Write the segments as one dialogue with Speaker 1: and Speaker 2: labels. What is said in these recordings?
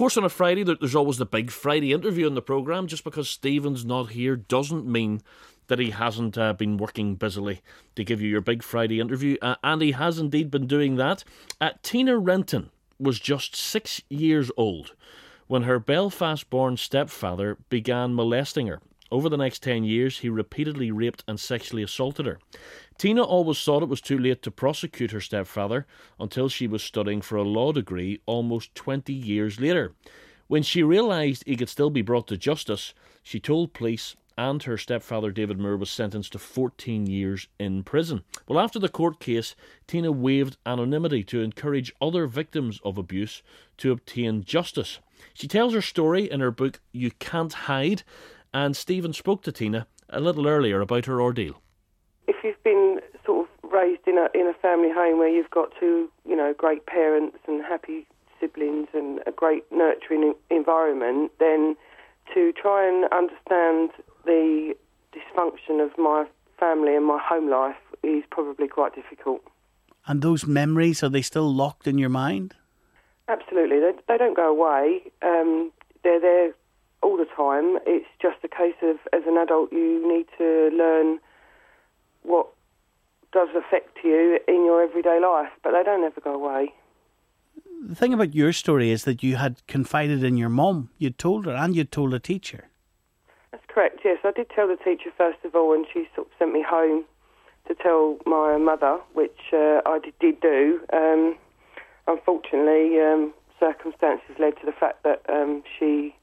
Speaker 1: course, on a Friday, there's always the big Friday interview in the programme. Just because Stephen's not here doesn't mean that he hasn't been working busily to give you your big Friday interview. And he has indeed been doing that. Tina Renton was just 6 years old when her Belfast-born stepfather began molesting her. Over the next 10 years, he repeatedly raped and sexually assaulted her. Tina always thought it was too late to prosecute her stepfather until she was studying for a law degree almost 20 years later. When she realised he could still be brought to justice, she told police, and her stepfather David Moore was sentenced to 14 years in prison. Well, after the court case, Tina waived anonymity to encourage other victims of abuse to obtain justice. She tells her story in her book You Can't Hide, and Stephen spoke to Tina a little earlier about her ordeal.
Speaker 2: If you've been sort of raised in a family home where you've got two, great parents and happy siblings and a great nurturing environment, then to try and understand the dysfunction of my family and my home life is probably quite difficult.
Speaker 3: And those memories, are they still locked in your mind?
Speaker 2: Absolutely. They don't go away. They're there all the time. It's just a case of, as an adult, you need to learn what does affect you in your everyday life, but they don't ever go away.
Speaker 3: The thing about your story is that you had confided in your mum. You'd told her, and you'd told a teacher. That's
Speaker 2: correct, yes. I did tell the teacher first of all, and she sort of sent me home to tell my mother, which I did do. Unfortunately, circumstances led to the fact that she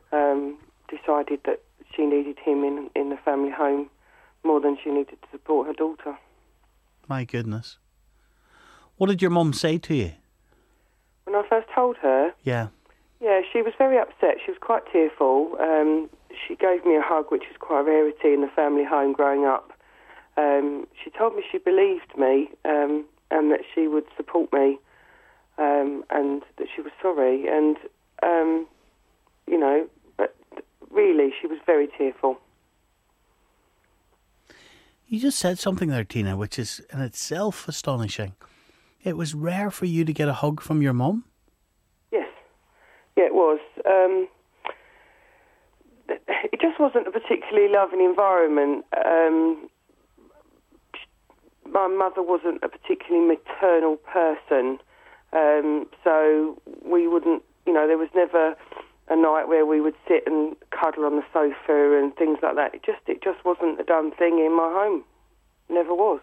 Speaker 2: decided that she needed him in the family home more than she needed to support her daughter.
Speaker 3: My goodness. What did your mum say to you?
Speaker 2: When I first told her?
Speaker 3: Yeah,
Speaker 2: she was very upset. She was quite tearful. She gave me a hug, which is quite a rarity in the family home growing up. She told me she believed me and that she would support me and that she was sorry. And, but really she was very tearful.
Speaker 3: You just said something there, Tina, which is in itself astonishing. It was rare for you to get a hug from your mum?
Speaker 2: Yes. Yeah, it was. It just wasn't a particularly loving environment. My mother wasn't a particularly maternal person. So we wouldn't, there was never a night where we would sit and cuddle on the sofa and things like that. It just wasn't a done thing in my home. Never was.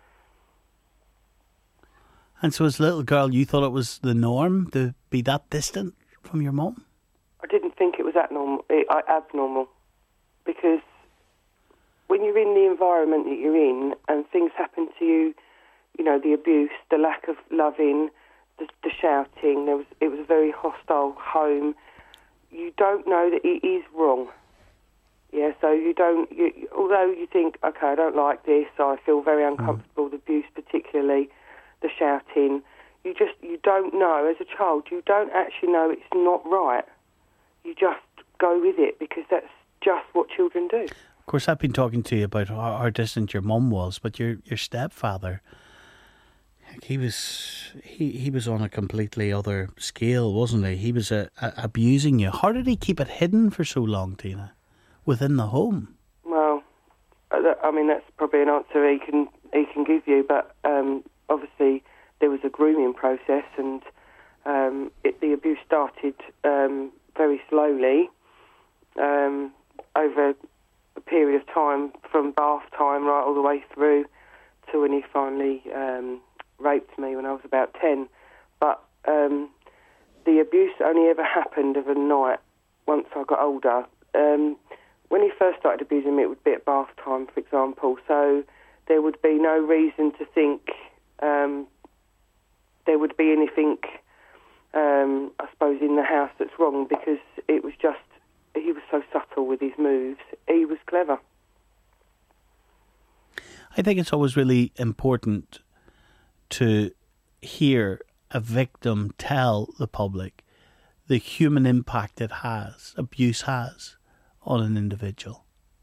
Speaker 3: And so as a little girl, you thought it was the norm to be that distant from your mum?
Speaker 2: I didn't think it was abnormal, because when you're in the environment that you're in and things happen to you, the abuse, the lack of loving, the shouting, it was a very hostile home. You don't know that it is wrong. Yeah, so although you think, okay, I don't like this, I feel very uncomfortable, the abuse particularly, the shouting, you don't know, as a child, you don't actually know it's not right. You just go with it because that's just what children do.
Speaker 3: Of course, I've been talking to you about how distant your mum was, but your stepfather, he was on a completely other scale, wasn't he? He was abusing you. How did he keep it hidden for so long, Tina, within the home?
Speaker 2: Well, I mean, that's probably an answer he can give you, but obviously there was a grooming process, and the abuse started very slowly over a period of time, from bath time right all the way through to when he finally raped me when I was about 10. But the abuse only ever happened of a night once I got older. When he first started abusing me, it would be at bath time, for example, so there would be no reason to think there would be anything, I suppose, in the house that's wrong, because it was just, he was so subtle with his moves. He was clever.
Speaker 3: I think it's always really important to hear a victim tell the public the human impact abuse has on an individual.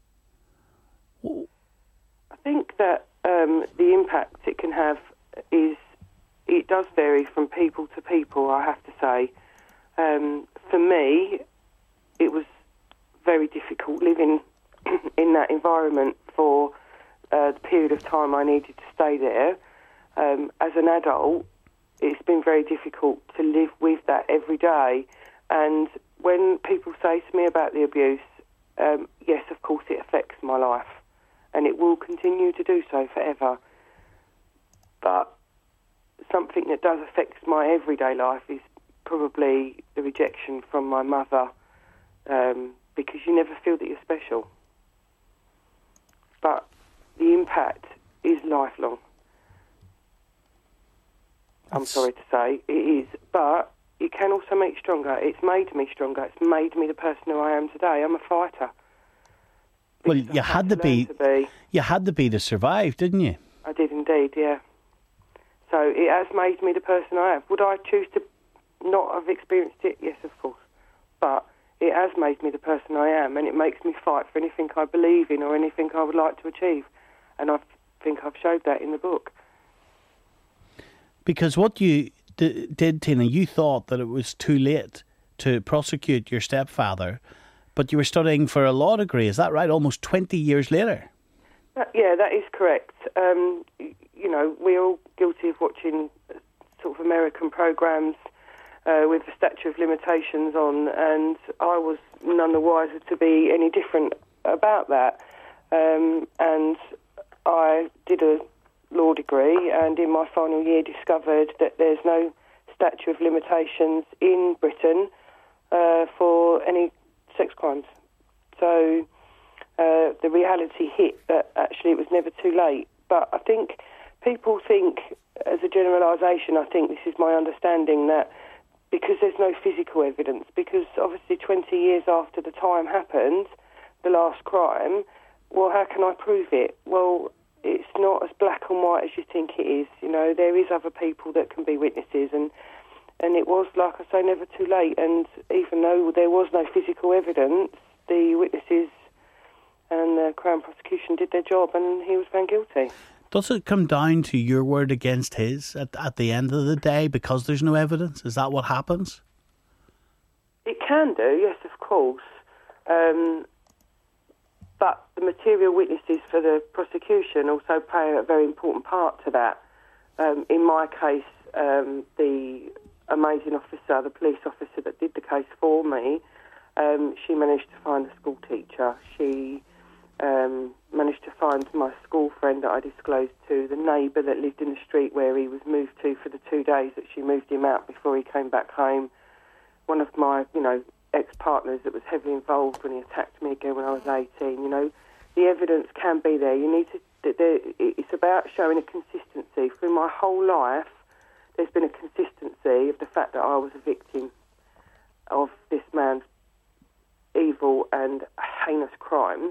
Speaker 2: I think that the impact it can have it does vary from people to people, I have to say. For me, it was very difficult living in that environment for the period of time I needed to stay there. As an adult, it's been very difficult to live with that every day. And when people say to me about the abuse, yes, of course it affects my life, and it will continue to do so forever. But something that does affect my everyday life is probably the rejection from my mother, because you never feel that you're special. But the impact is lifelong. I'm sorry to say, it is. But it can also make you stronger. It's made me stronger. It's made me the person who I am today. I'm a fighter.
Speaker 3: Well, you had to be. You had to be to survive, didn't you?
Speaker 2: I did indeed, yeah. So it has made me the person I am. Would I choose to not have experienced it? Yes, of course. But it has made me the person I am, and it makes me fight for anything I believe in or anything I would like to achieve. And I think I've showed that in the book.
Speaker 3: Because what you did, Tina, you thought that it was too late to prosecute your stepfather, but you were studying for a law degree. Is that right? Almost 20 years later.
Speaker 2: Yeah, that is correct. You know, we're all guilty of watching sort of American programs with the statute of limitations on, and I was none the wiser to be any different about that. And I did a law degree, and in my final year discovered that there's no statute of limitations in Britain for any sex crimes. So the reality hit that actually it was never too late. But I think people think, as a generalisation, I think this is my understanding, that because there's no physical evidence, because obviously 20 years after the time happened, the last crime, well, how can I prove it? Well, it's not as black and white as you think it is. You know, there is other people that can be witnesses, and it was, like I say, never too late. And even though there was no physical evidence, the witnesses and the Crown prosecution did their job, and he was found guilty.
Speaker 3: Does it come down to your word against his at the end of the day because there's no evidence? Is that what happens?
Speaker 2: It can do, yes, of course. But the material witnesses for the prosecution also play a very important part to that. In my case, the amazing officer, the police officer that did the case for me, she managed to find a school teacher. She managed to find my school friend that I disclosed to, the neighbour that lived in the street where he was moved to for the 2 days that she moved him out before he came back home. One of my, ex-partners that was heavily involved when he attacked me again when I was 18. The evidence can be there. You need to. It's about showing a consistency. Through my whole life, there's been a consistency of the fact that I was a victim of this man's evil and heinous crimes.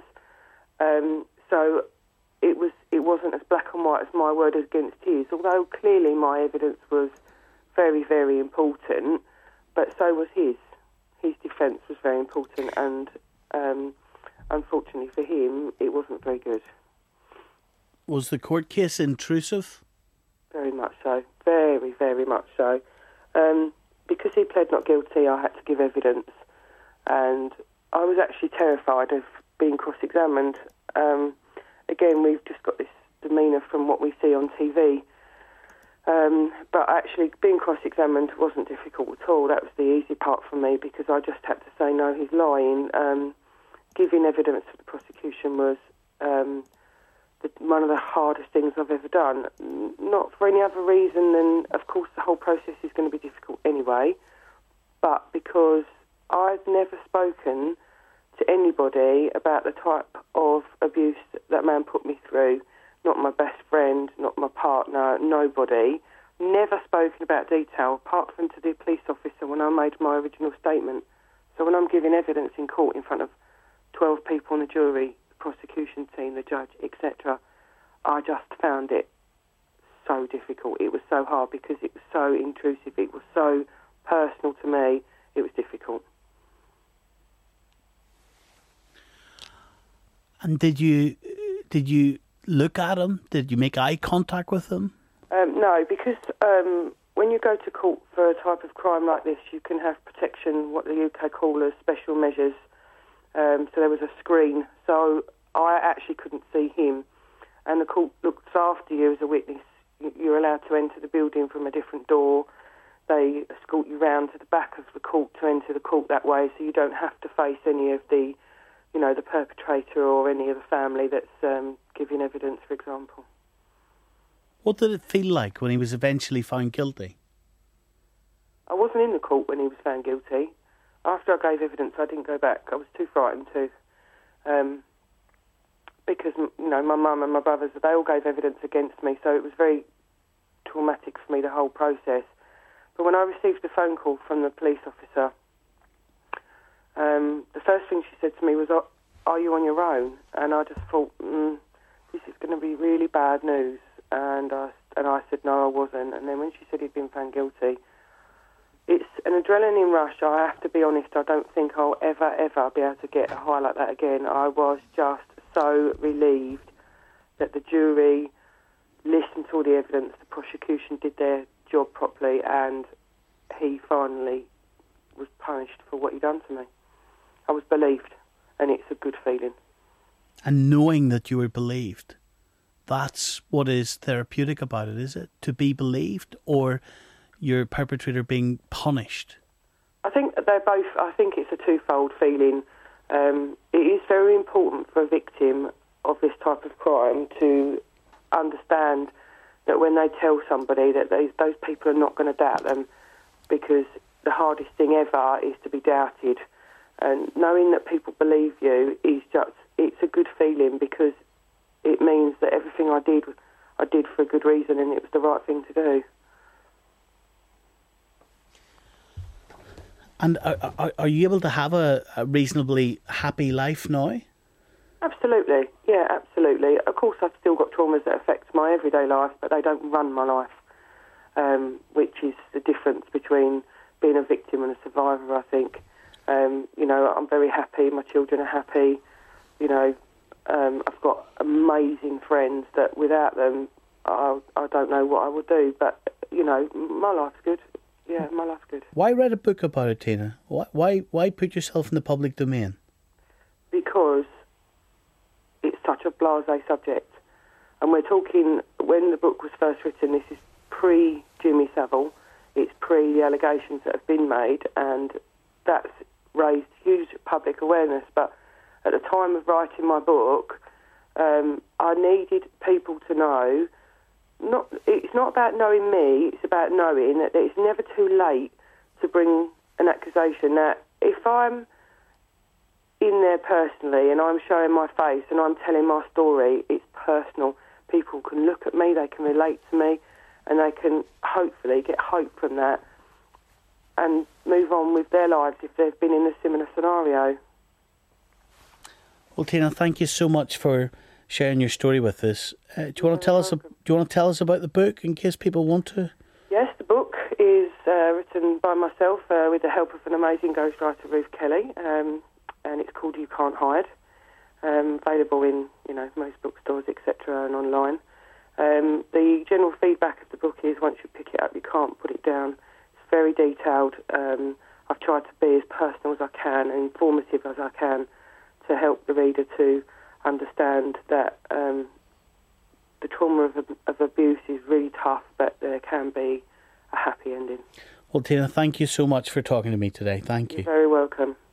Speaker 2: So it wasn't as black and white as my word against his, although clearly my evidence was very, very important, but so was his. His defence was very important, and unfortunately for him, it wasn't very good.
Speaker 3: Was the court case intrusive?
Speaker 2: Very much so. Very, very much so. Because he pled not guilty, I had to give evidence, and I was actually terrified of being cross-examined. Again, we've just got this demeanour from what we see on TV. But actually, being cross-examined wasn't difficult at all. That was the easy part for me, because I just had to say, no, he's lying. Giving evidence to the prosecution was one of the hardest things I've ever done. Not for any other reason than, of course, the whole process is going to be difficult anyway, but because I've never spoken to anybody about the type of abuse that man put me through. Not my best friend, not my partner, nobody. Never spoken about detail, apart from to the police officer when I made my original statement. So when I'm giving evidence in court in front of 12 people on the jury, the prosecution team, the judge, etc., I just found it so difficult. It was so hard because it was so intrusive. It was so personal to me. It was difficult.
Speaker 3: And did you look at him? Did you make eye contact with him?
Speaker 2: No, because when when you go to court for a type of crime like this, you can have protection, what the UK call as special measures. So there was a screen, so I actually couldn't see him, and the court looks after you as a witness. You're allowed to enter the building from a different door. They escort you round to the back of the court to enter the court that way, so you don't have to face any of the, the perpetrator or any of the family that's giving evidence, for example.
Speaker 3: What did it feel like when he was eventually found guilty?
Speaker 2: I wasn't in the court when he was found guilty. After I gave evidence, I didn't go back. I was too frightened to. Because, my mum and my brothers, they all gave evidence against me, so it was very traumatic for me, the whole process. But when I received a phone call from the police officer, the first thing she said to me was, "Are you on your own?" And I just thought, this is going to be really bad news. And I said, no, I wasn't. And then when she said he'd been found guilty, it's an adrenaline rush. I have to be honest, I don't think I'll ever be able to get a high like that again. I was just so relieved that the jury listened to all the evidence, the prosecution did their job properly, and he finally was punished for what he'd done to me. I was believed, and it's a good feeling.
Speaker 3: And knowing that you were believed, that's what is therapeutic about it, is it? To be believed, or your perpetrator being punished?
Speaker 2: I think they're both. I think it's a twofold feeling. It is very important for a victim of this type of crime to understand that when they tell somebody that those people are not going to doubt them, because the hardest thing ever is to be doubted. And knowing that people believe you it's a good feeling, because it means that everything I did for a good reason, and it was the right thing to do.
Speaker 3: And are you able to have a reasonably happy life now?
Speaker 2: Absolutely, yeah, absolutely. Of course, I've still got traumas that affect my everyday life, but they don't run my life, which is the difference between being a victim and a survivor, I think. I'm very happy, my children are happy, I've got amazing friends that without them, I don't know what I would do, but, my life's good. Yeah, my life's good.
Speaker 3: Why write a book about it, Tina? Why put yourself in the public domain?
Speaker 2: Because it's such a blasé subject. And we're talking, when the book was first written, this is pre-Jimmy Savile, it's pre the allegations that have been made, and that's raised huge public awareness. But at the time of writing my book, I needed people to know, it's not about knowing me, it's about knowing that it's never too late to bring an accusation. Now, if I'm in there personally and I'm showing my face and I'm telling my story, it's personal. People can look at me, they can relate to me, and they can hopefully get hope from that and move on with their lives if they've been in a similar scenario.
Speaker 3: Well, Tina, thank you so much for sharing your story with us. Do you want to tell us about the book in case people want to?
Speaker 2: Yes, the book is written by myself with the help of an amazing ghostwriter, Ruth Kelly, and it's called You Can't Hide. Available in most bookstores, etc., and online. The general feedback of the book is once you pick it up, you can't put it down. It's very detailed. I've tried to be as personal as I can and informative as I can to help the reader to understand that the trauma of abuse is really tough, but there can be a happy ending.
Speaker 3: Well, Tina, thank you so much for talking to me today. Thank you.
Speaker 2: You're very welcome.